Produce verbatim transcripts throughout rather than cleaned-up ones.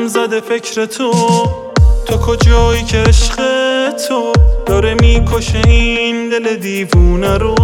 زده فکر تو، تو کجایی که عشق تو داره میکشه این دل دیوونه رو.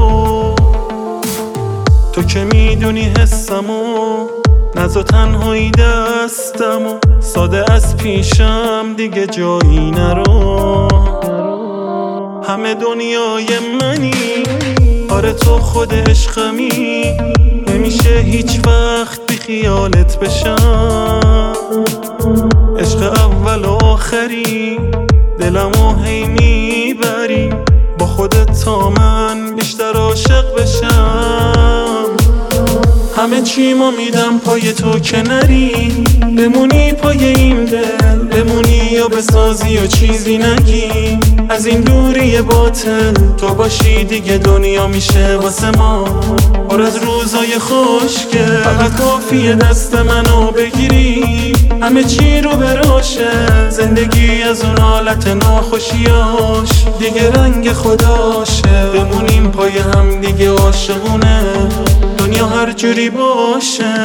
تو که میدونی حسمو، نزا تنهایی دستمو، ساده از پیشم دیگه جایی نرو. همه دنیای منی، آره تو خود عشقمی، نمیشه هیچ وقت بی خیالت بشم. عشق اول و آخری، دلمو هی میبری، با خودت تا من بیشتر عاشق بشم. همه چیمو میدم پای تو که نری، بمونی پای این دل، بمونی یا بسازی یا چیزی نگی. از این دوری باطل تو باشی دیگه دنیا میشه واسه ما پر از روزای خوشگل. فقط کافیه دست منو بگیری، همه چی رو براشه. زندگی از اون حالت ناخوشیاش دیگه رنگ خداشه. بمونیم پای هم دیگه عاشقونه، دنیا هر جوری باشه.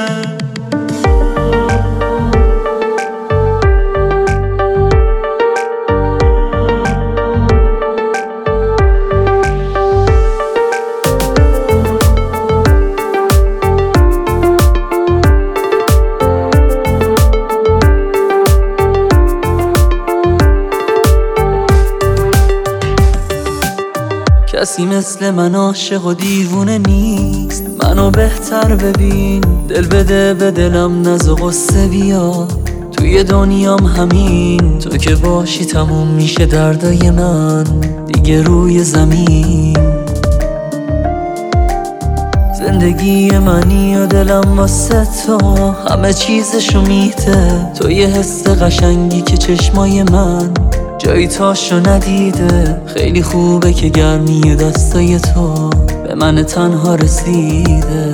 کسی مثل من عاشق و دیوونه نیست، منو بهتر ببین. دل بده به دلم نز و غصه بیا، توی دنیام همین. تو که باشی تموم میشه دردای من دیگه روی زمین. زندگی منی و دلم واسه تو، همه چیزشو میده. تو یه حس قشنگی که چشمای من جایی تاشو ندیده. خیلی خوبه که گرمی دستای تو به من تنها رسیده.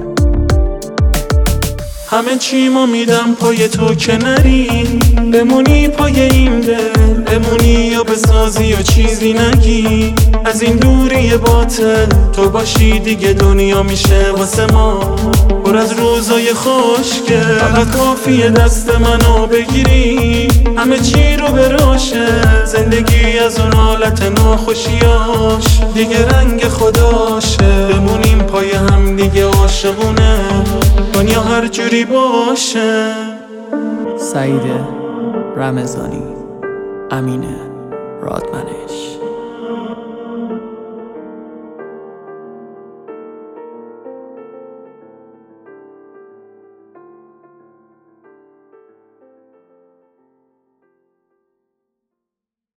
همه چیمو میدم پای تو که نری، بمونی پای این دل، بمونی یا بسازی یا چیزی نگی. از این دوری باطل تو باشی دیگه دنیا میشه واسه ما پر از روزای خوشگل. فقط کافیه دست منو بگیری، همه چی رو براشه. زندگی از اون حالت ناخوشیاش دیگه رنگ خداشه. بمونیم پای هم دیگه عاشقونه، دنیا هر جوری باشه. سعید رمضانی، امین رادمنش.